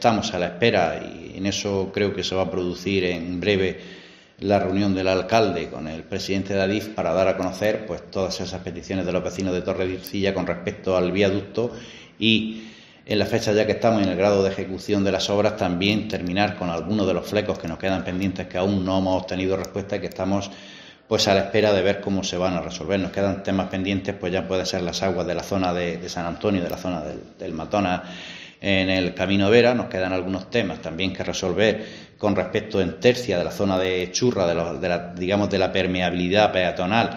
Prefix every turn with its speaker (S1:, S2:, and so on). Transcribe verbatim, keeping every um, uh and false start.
S1: Estamos a la espera y en eso creo que se va a producir en breve la reunión del alcalde con el presidente de Adif para dar a conocer pues todas esas peticiones de los vecinos de Tordesillas con respecto al viaducto y en la fecha ya que estamos en el grado de ejecución de las obras también terminar con algunos de los flecos que nos quedan pendientes que aún no hemos obtenido respuesta y que estamos pues a la espera de ver cómo se van a resolver. Nos quedan temas pendientes, pues ya puede ser las aguas de la zona de, de San Antonio, de la zona del, del Matona en el Camino Vera. Nos quedan algunos temas también que resolver con respecto en tercia de la zona de Churra, de, los, de la, digamos de la permeabilidad peatonal